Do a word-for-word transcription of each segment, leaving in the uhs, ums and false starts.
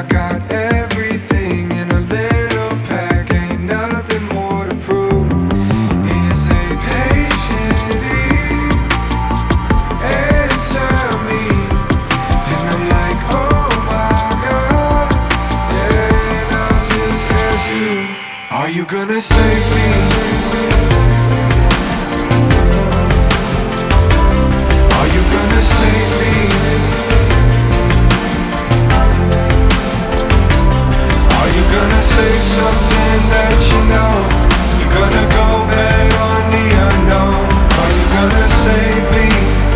got everything in a little pack, ain't nothing more to prove. You say patiently, answer me, and I'm like, oh my God, yeah, and I'll just ask you, are you gonna save me? Are you gonna save me? Are you gonna save something that you know? You're gonna go bet on the unknown. Are you gonna save me?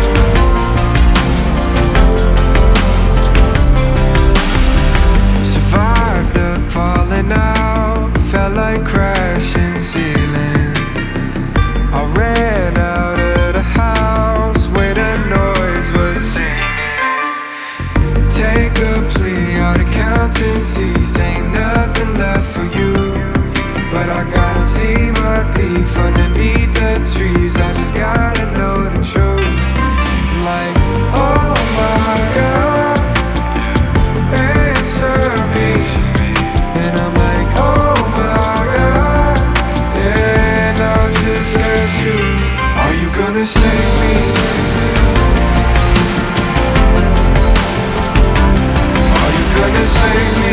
Survived the falling out, felt like crashing ceilings. I ran out of the house where the noise was singing. Take a plea out accountancy, ain't nothing left for you. But I gotta see my thief underneath the trees. I just gotta know the truth. I'm like, oh my God, answer me. And I'm like, oh my God, yeah, and I'll just ask you, are you gonna save me? Are you gonna save me?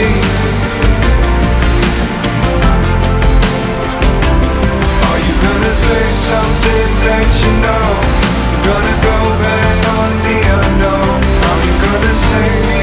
Are you gonna save something that you know? You're gonna go back on the unknown. Are you gonna save me?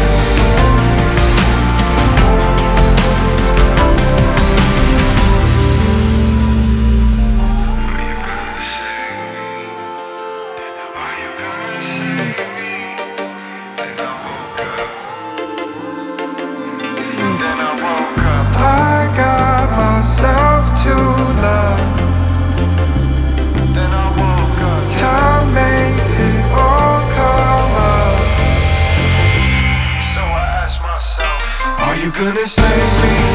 I got myself to love. Then I woke up. Time makes it all come up. So I asked myself, are you gonna save me?